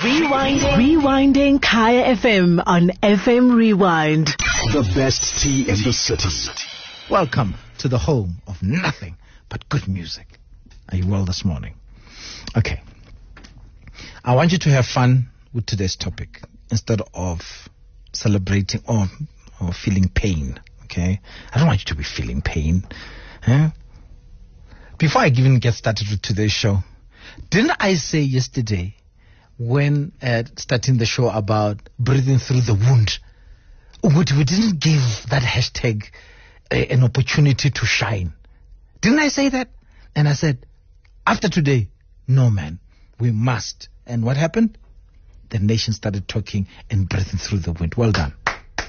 Rewinding Kaya FM on FM Rewind. The best tea in the city. Welcome to the home of nothing but good music. Are you well this morning? Okay. I want you to have fun with today's topic instead of celebrating or feeling pain. Okay? I don't want you to be feeling pain. Huh? Before I even get started with today's show, didn't I say yesterday when starting the show about breathing through the wound, we didn't give that hashtag an opportunity to shine? Didn't I say that? And I said, after today, no man, we must. And what happened? The nation started talking and breathing through the wind. Well done.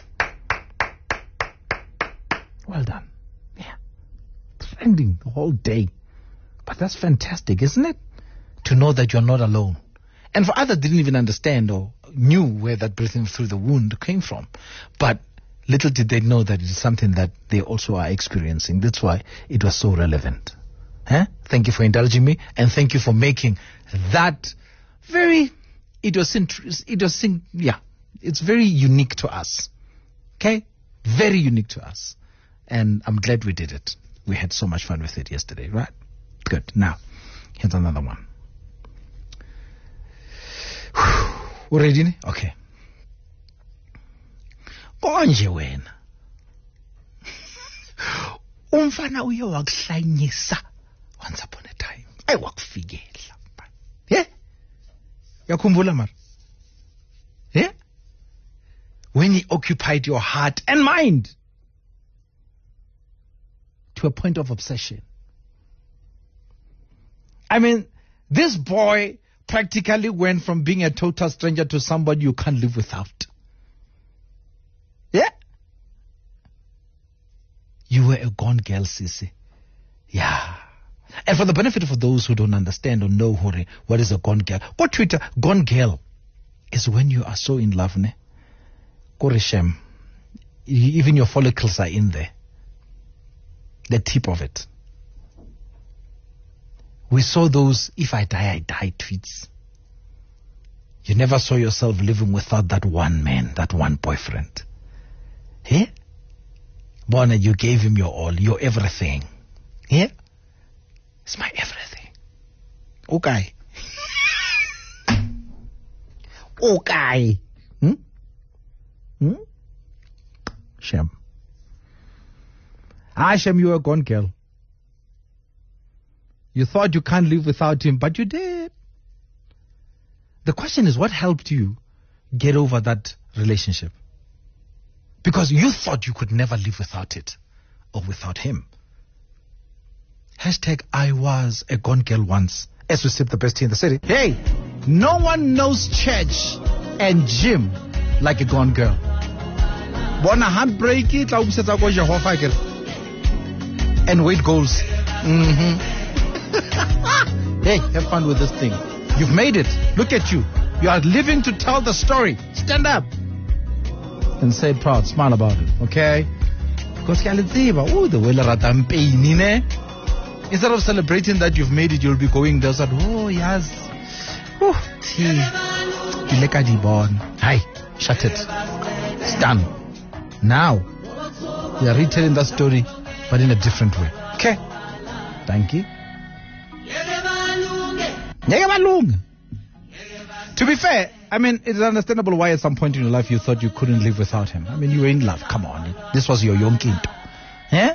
Well done. Yeah. Trending the whole day. But that's fantastic, isn't it? To know that you're not alone. And for others, didn't even understand or knew where that breathing through the wound came from. But little did they know that it is something that they also are experiencing. That's why it was so relevant. Huh? Thank you for indulging me, and thank you for making that very it's very unique to us. Okay? Very unique to us. And I'm glad we did it. We had so much fun with it yesterday, right? Good. Now, here's another one. You ready? Okay. Konje wena. Umfana uye wakuhlanyisa once upon a time. Wakufikela. Yeah? Yakhumbula mara? Yeah? When he occupied your heart and mind to a point of obsession. I mean, this boy practically went from being a total stranger to somebody you can't live without. Yeah? You were a gone girl, Sissy. Yeah. And for the benefit of those who don't understand or know what is a gone girl, go Twitter. Gone girl is when you are so in love, ne? Koreshem. Even your follicles are in there. The tip of it. We saw those "if I die, I die" tweets. You never saw yourself living without that one man, that one boyfriend. Yeah? Bona, you gave him your all, your everything. Yeah? It's my everything. Okay. Okay. Shem. Shem, you are a gone girl. You thought you can't live without him, but you did. The question is, what helped you get over that relationship? Because you thought you could never live without it or without him. Hashtag I was a gone girl once. As we sip the best tea in the city. Hey, no one knows church and gym like a gone girl. Bona handbrake it, and weight goals. Hey, have fun with this thing. You've made it. Look at you. You are living to tell the story. Stand up and say it proud. Smile about it, okay? Because the way instead of celebrating that you've made it, you'll be going there. Oh yes, tea. Hi, shut it. It's done. Now we are retelling that story, but in a different way. Okay? Thank you. To be fair, I mean, it is understandable why at some point in your life you thought you couldn't live without him. I mean, you were in love. Come on. This was your young kid. Eh?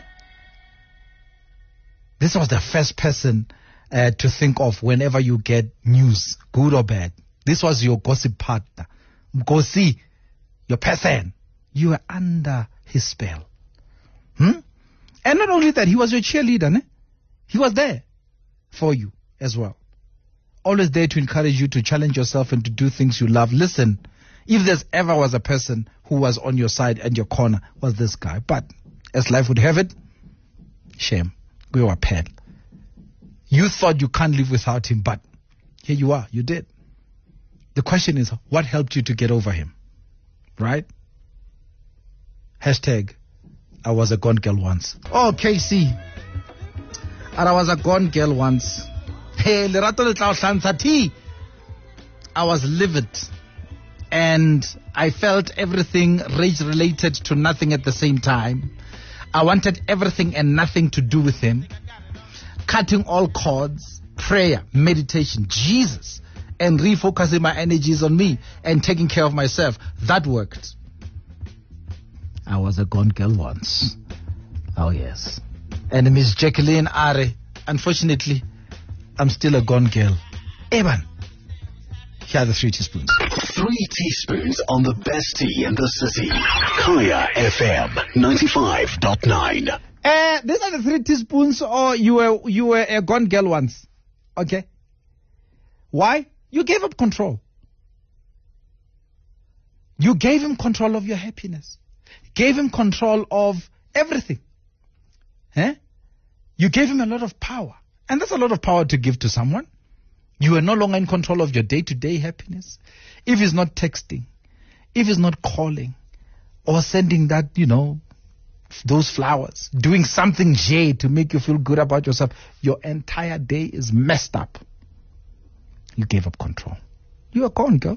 This was the first person to think of whenever you get news, good or bad. This was your gossip partner. Mkosi, your person. You were under his spell. And not only that, he was your cheerleader. Ne? He was there for you as well. Always there to encourage you to challenge yourself and to do things you love. Listen, if there's ever was a person who was on your side and your corner, was this guy. But as life would have it, shame. We were paired. You thought you can't live without him, but here you are. You did. The question is, what helped you to get over him? Right? Hashtag, I was a gone girl once. Oh, KC. And I was a gone girl once. Hey, lerato le tla o hlantsha tea. I was livid. And I felt everything rage-related to nothing at the same time. I wanted everything and nothing to do with him. Cutting all cords, prayer, meditation, Jesus, and refocusing my energies on me and taking care of myself. That worked. I was a gone girl once. Oh, yes. And Miss Jacqueline Are, unfortunately, I'm still a gone girl. Evan, here are the 3 teaspoons. 3 teaspoons on the best tea in the city. Kaya FM 95.9. These are the 3 teaspoons, or you were a gone girl once. Okay? Why? You gave up control. You gave him control of your happiness. Gave him control of everything. You gave him a lot of power. And that's a lot of power to give to someone. You are no longer in control of your day-to-day happiness. If he's not texting, if he's not calling, or sending that, those flowers, doing something to make you feel good about yourself, your entire day is messed up. You gave up control. You are gone, girl.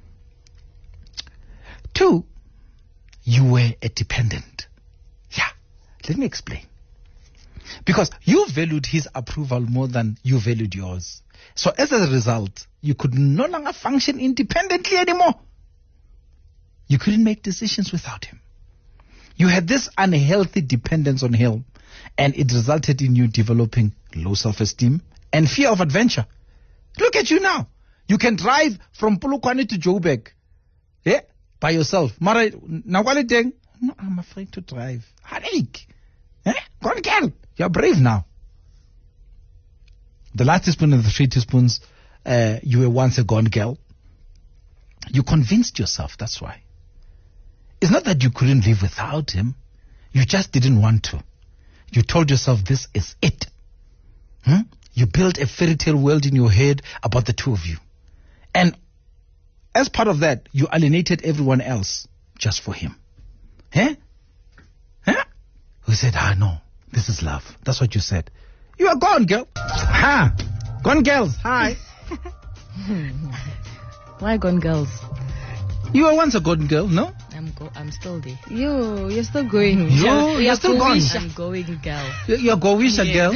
2, you were a dependent. Yeah, let me explain. Because you valued his approval more than you valued yours. So as a result, you could no longer function independently anymore. You couldn't make decisions without him. You had this unhealthy dependence on him, and it resulted in you developing low self-esteem and fear of adventure. Look at you now. You can drive from Polokwane to Joburg by yourself. Mara, no, I'm afraid to drive. Headache. Gone girl. You're brave now. The last teaspoon and the 3 teaspoons, you were once a gone girl. You convinced yourself, that's why. It's not that you couldn't live without him. You just didn't want to. You told yourself this is it. You built a fairy tale world in your head about the 2 of you. And as part of that, you alienated everyone else just for him. Who said, no, this is love. That's what you said. You are gone, girl. Gone girls, hi. Why gone girls? You were once a gone girl, no? I'm still there. You're still going. You're still gone. I'm going girl. You're Gowisha girl.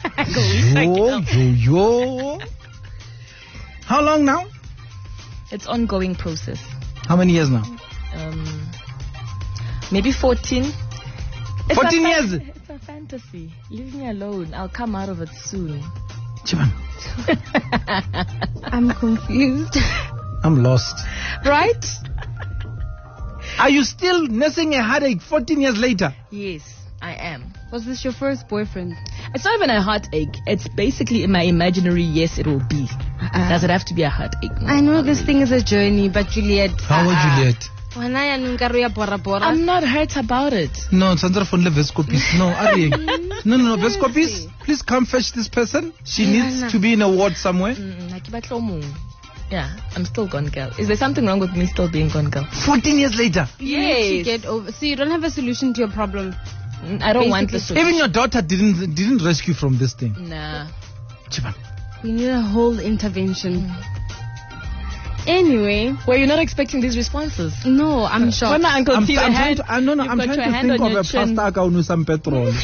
Yo. How long now? It's ongoing process. How many years now? Maybe 14. 14 years? It's a fantasy. Leave me alone. I'll come out of it soon. Chiman. I'm confused. I'm lost. Right? Are you still nursing a heartache 14 years later? Yes, I am. Was this your first boyfriend? It's not even a heartache. It's basically in my imaginary, yes, it will be. Does it have to be a heartache? No, I know this thing is a journey, but Juliet. How was Juliet? I'm not hurt about it. No, Sandra von Vescopis. No, Ari. No, Vescopis, please come fetch this person. She needs to be in a ward somewhere. Yeah, I'm still gone girl. Is there something wrong with me still being gone girl? 14 years later. You need to get over. So you don't have a solution to your problem. I don't want the solution. Even your daughter didn't rescue from this thing. Nah. Chiban. We need a whole intervention. Anyway, were you not expecting these responses? No, I'm shocked. I'm trying to think of a pasta with some petrol.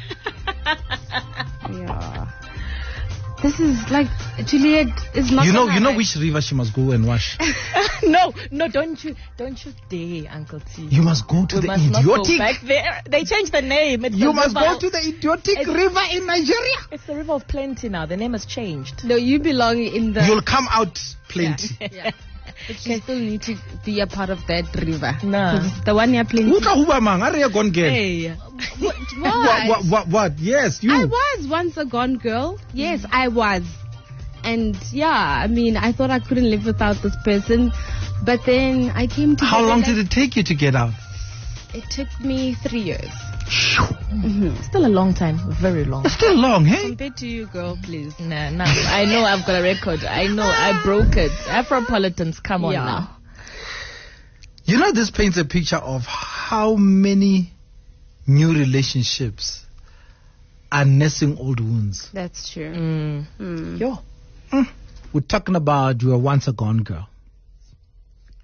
Yeah. This is like Juliet is not. You know which river she must go and wash. No, don't you dare, Uncle T. You must go to the idiotic. Not go back there. They changed the name. You must go to the idiotic river in Nigeria. It's the River of Plenty now. The name has changed. No, you belong in the. You'll come out plenty. Yeah. But you still need to be a part of that river. No. The one you're playing. Hey. What? Yes, you. I was once a gone girl. Yes, I was. And yeah, I mean, I thought I couldn't live without this person. But then I came to. How long did it take you to get out? It took me 3 years. Still a long time. Very long. Still long, hey? Compared to you, girl, please. Nah. I know I've got a record. I know I broke it. Afropolitans, come on now. You know, this paints a picture of how many new relationships are nursing old wounds. That's true. We're talking about you were once a gone girl.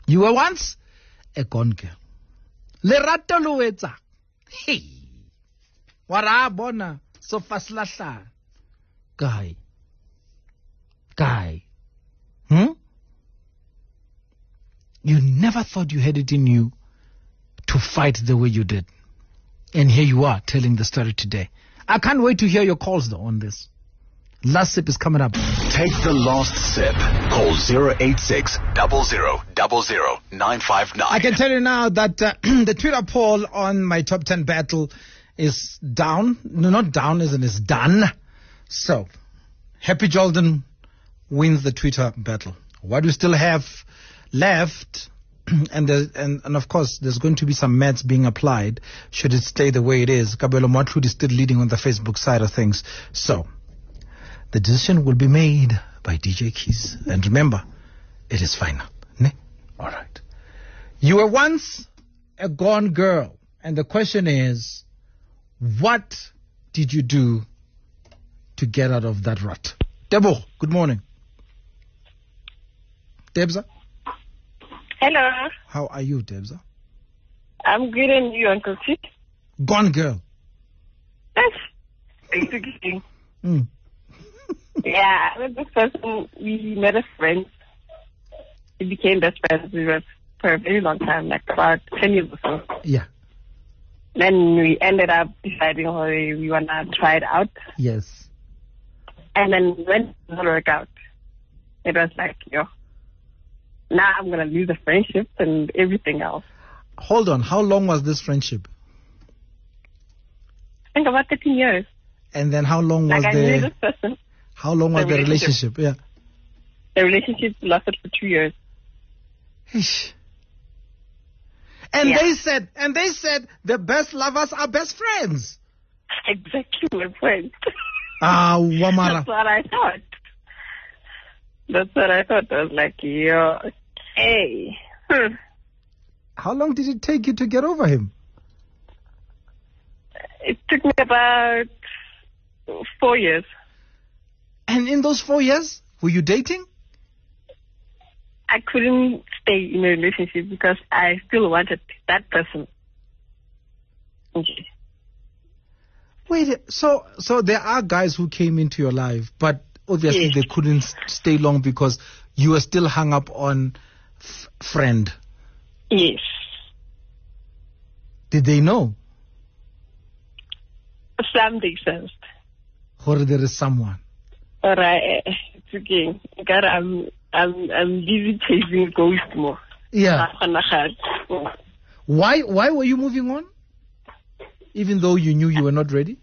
You were once a gone girl. Lerato lo etsa. Hey. Wara bona so faslahla. Guy. You never thought you had it in you to fight the way you did. And here you are telling the story today. I can't wait to hear your calls though on this. Last sip is coming up. Take the last sip. Call 086 0000 959. I can tell you now that the Twitter poll on my top 10 battle is down. No, not down, isn't it? It's done. So, Happy Jordan wins the Twitter battle. What we still have left, and of course, there's going to be some maths being applied should it stay the way it is. Kabelo Matlud is still leading on the Facebook side of things. So, the decision will be made by DJ Keys. And remember, it is final. Ne? All right. You were once a gone girl. And the question is, what did you do to get out of that rut? Debo, good morning. Debza? Hello. How are you, Debza? I'm good, and you, Uncle T? Gone girl. Yes. Executing. Mm. Yeah, with this person, we met as friends. We became best friends. We were for a very long time, like about 10 years or so. Yeah. Then we ended up deciding we want to try it out. Yes. And then when it didn't work out, it was like, now I'm going to lose the friendship and everything else. Hold on. How long was this friendship? I think about 13 years. And then how long was I knew this person. How long was the relationship? Yeah. The relationship lasted for 2 years. Ish. And they said the best lovers are best friends. Exactly my point. Wamara. That's what I thought. I was like, hey. How long did it take you to get over him? It took me about 4 years. And in those 4 years, were you dating? I couldn't stay in a relationship because I still wanted that person. Okay. Wait, so there are guys who came into your life, but obviously they couldn't stay long because you were still hung up on friend. Yes. Did they know? Some they sensed. Or there is someone. All right, it's okay. God, I'm busy chasing ghosts more. Yeah. Why were you moving on? Even though you knew you were not ready?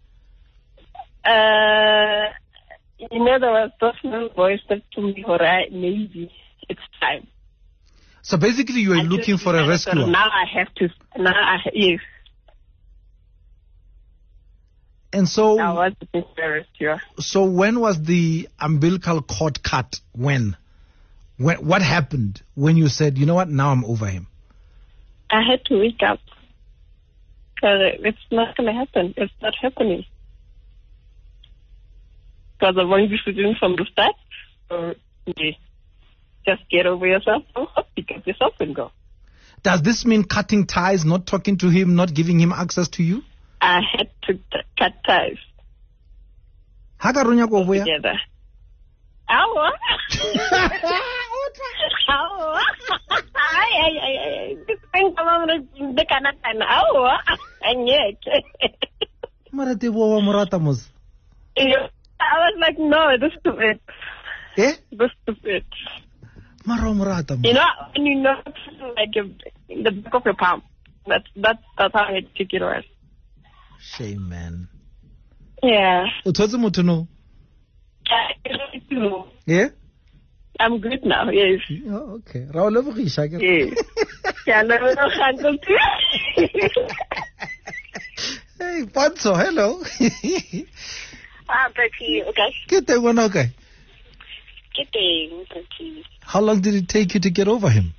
There was personal voice that told me, all right, maybe it's time. So basically you were looking for a rescuer. Now I have to, yes. And so, I was looking for a rescuer. So when was the umbilical cord cut? When? What happened when you said, you know what, now I'm over him? I had to wake up. It's not going to happen. It's not happening. Because the wrong decision from the start. So, just get over yourself, pick up yourself and go. Does this mean cutting ties, not talking to him, not giving him access to you? I had to cut ties. Together. Awa. I was like, no, this is it. Eh? This is it. You know, when you know, like in the back of your palm. That's how I took it was. Shame, man. Yeah. No? Yeah? I'm good now, yes. Oh, okay. Yes. Hey, Ponzo, hello. Okay. Good day, one okay. Good day, okay. How long did it take you to get over him?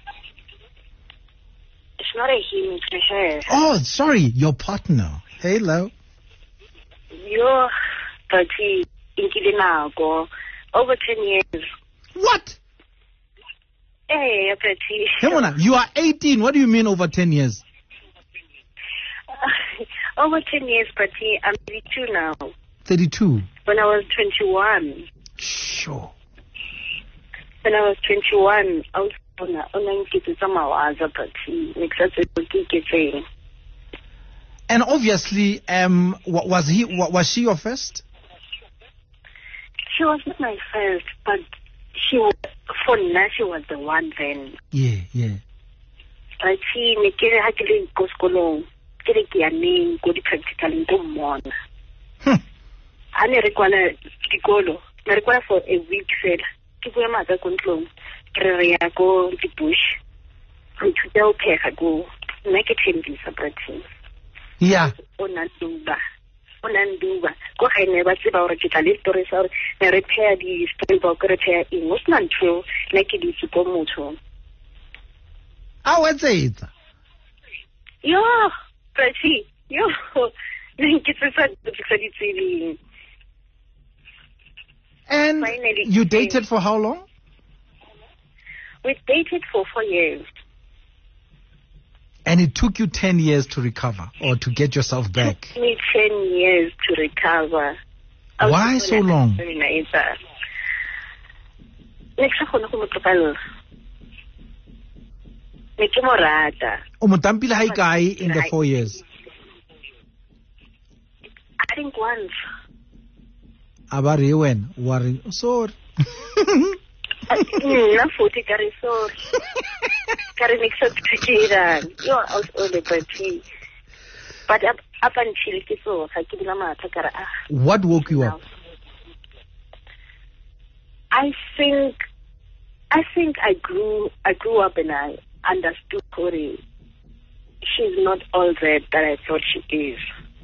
It's not a him, it's a her. Oh, sorry, your partner. Hello. You're 30, in Kilinako, over 10 years. What? Hey, but Hey, Mona, you are 18. What do you mean over 10 years? over 10 years, but I'm 32 now. 32. When I was 21. Sure. When I was 21, I was on a but And obviously, was she your first? She was not my first, but she was, for now, she was the one then. Yeah, yeah. But she had to go school, get a name, go to practical in the morning. I require the golo. I require for a week said, keep your mother control. Go the bush. And to tell her go, make it him be supporting. Yeah. Onanduba. Go ahead, never see our digital stories or repair the storybook, repair in most not true, like it is super motor. I would say it. Yo, pretty. Yo, it's and finally, you dated for how long? We dated for 4 years. And it took you 10 years to recover or to get yourself back. It took me 10 years to recover. Why so long? Umutampile hai kae in the 4 years? I think once. Abari when? Worry. Sorry. Na futhi kare sorry. Kare mix up together. You are out all the party. But up until kiso, hakibila matha kara. What woke you up? I think I grew up and I understood Corey. She's not all that I thought she is.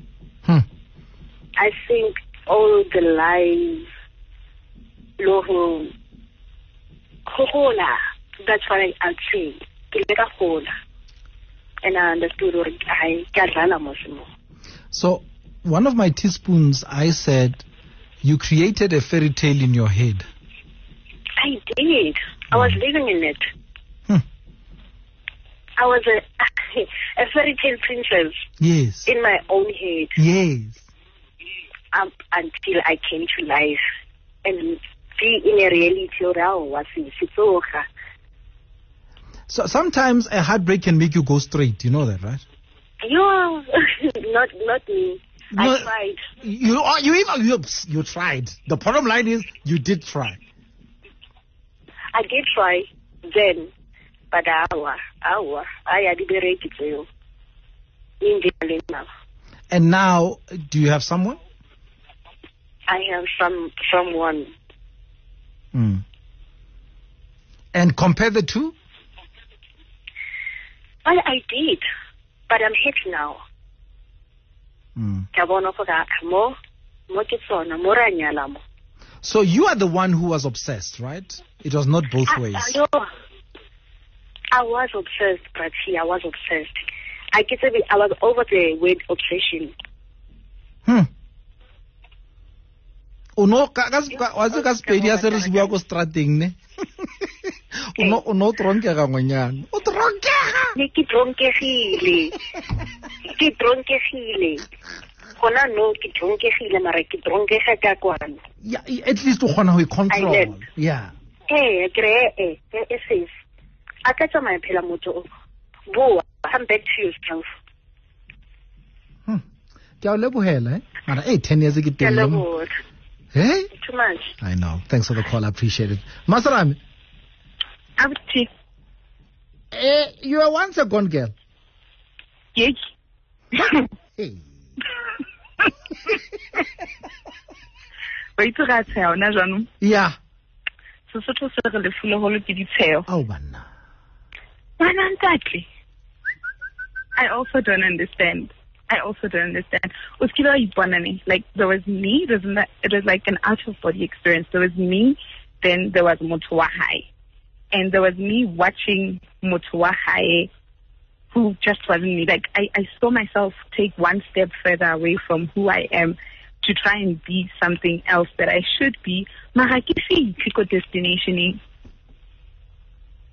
I think all the lies, Loho, Kohola, that's what I'd say. And I understood what I got. So, one of my teaspoons, I said, you created a fairy tale in your head. I did. I was living in it. I was a fairy tale princess. Yes. In my own head. Yes. Until I came to life and be in a reality was in Sitoka. So sometimes a heartbreak can make you go straight. You know that, right? No, not me. No, I tried. You tried. The bottom line is you did try. I did try then, but I had been ready to you. And now, do you have someone? I have someone. And compare the two? Well, I did, but I'm happy now. So you are the one who was obsessed, right? It was not both ways. I was obsessed, but I was obsessed. I was over the word obsession. Uno ka Spedi ya se re bua ko strateng ne. Uno tronkega ngonyana. O tronkega. Ne ke tronkegile. Kona no ke tronkegile mara ke tronkega ka kwana. Yeah, at least o kgona ho control. Yeah. It says. I catch my phela motho. Boa, come back to yourself. Ke a lebohela mara 10 years ke teng. Hey? Too much. I know. Thanks for the call. I appreciate it. Masarami. You were once a gone girl. Yes. Hey. Yeah. Oh, banna. I also don't understand. Like, there was me, it was like an out-of-body experience. There was me, then there was Motuahai. And there was me watching Motuahai, who just wasn't me. Like, I saw myself take one step further away from who I am to try and be something else that I should be. Mahakisi Kiko destination.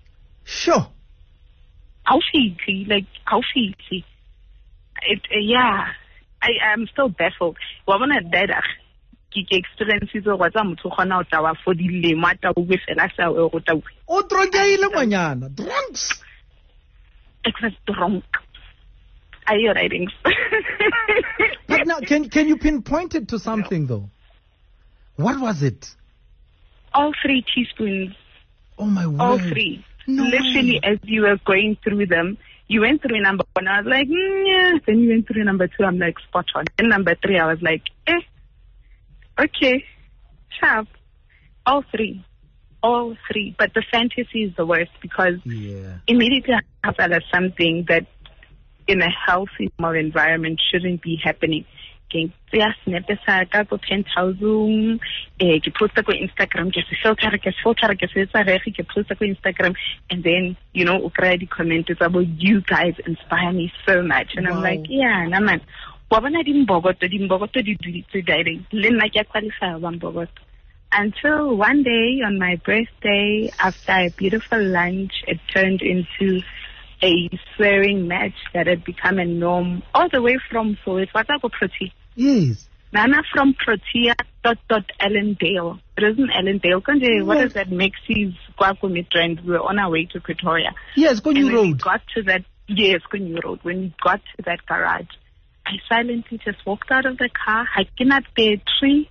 Sure. How fitlhe, like how fitlhe. Yeah, I am still baffled. Wa bona that ke experiences go tsa motho gona o tla wa for dilemo ata o be fela sa o go tawe. O drogile ngwanyana. Drunks. It was drunk. Are you writing? But now, can you pinpoint it to something though? What was it? All 3 teaspoons. Oh my word. All 3. No Literally, way. as you were going through them, you went through number 1. I was like, yeah. Then you went through number 2. I'm like, spot on. Then number 3, I was like, okay, sharp. All 3. All 3. But the fantasy is the worst because immediately I felt as something that in a healthy, more environment shouldn't be happening. Okay, snap sa ka go 10,000 ke posta ko Instagram ke filter ke setsa regi ke posta ko Instagram, and then o kry di comments about you guys inspire me so much, and I'm like, yeah, na man wa bona di mbogoto di dulitse direct le nna ke qualify wa mbogoto, until one day on my birthday after a beautiful lunch it turned into a swearing match that had become a norm all the way from Soweto go Protea. Yes. Nana from Protea Allendale. It isn't Allendale. What is that? Maxis Kwakumi trend. We were on our way to Pretoria. Yes, Kunyu Road. We got to that. Yes, Kunyu Road. When we got to that garage, I silently just walked out of the car. I cannot pay a tree.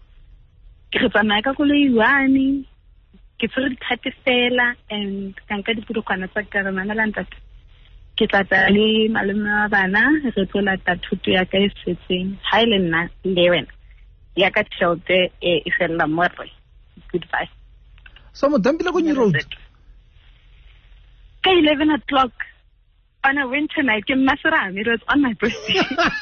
And ke tla tla le malome wa bana re tlo lata thuto ya ka e setseng ha ile nna le wena ya ka tšhelete e fela morre. Goodbye. So Modampile Kunyu Road ka 11 o'clock on a winter night ke Maserame. It was on my birthday.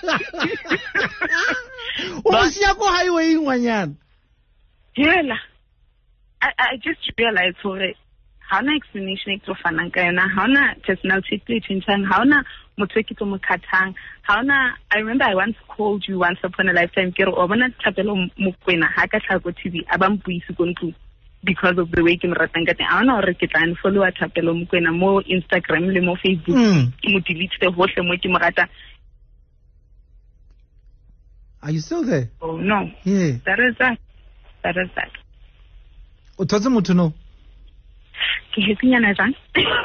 O sia go highway ngwanyana. Hela I just realized how na explanation e tlo fanang ka yona, how na personality play changing, how na motho ke tlo mo khathang, how na. I remember I once called you once upon a lifetime ke re o bona Thapelo Mokoena ha ka tlhako TV a ba mpuisi go ntlo because of the way ke mo ratang ka teng. I wanna re ke tla unfollow Thapelo Mokoena mo Instagram le mo Facebook ke mo delete the hohle mo ke mo rata. Are you still there? Oh no. Yeah. That is that. O thotse motho no. Ke hetsinyana jang?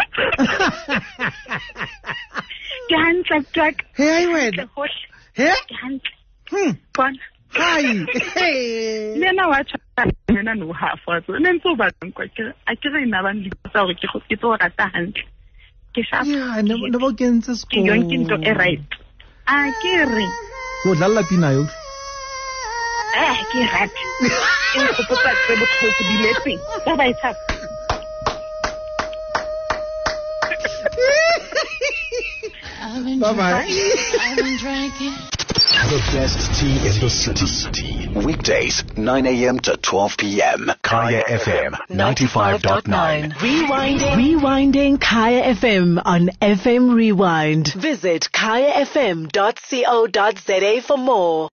Ke hantle track. Hey wena. He? Ke hantle. Bona. Hi. Hey. Lena wa tshwana nna no half wa so ne ntse ba tsang kwa ke a ke re ina ba ndi tsa gore ke tlo rata hantle. Ke sharp. Yeah, ne bo kentse Ke yonke into e right. A ke re go dlala pina yo. Ke rata. Ke go potsa ke botlhoko diletseng. Ba ba itsa. Bye-bye. The best tea in the city. Weekdays, 9 a.m. to 12 p.m. Kaya FM 95.9. Rewinding Kaya FM on FM Rewind. Visit kayafm.co.za for more.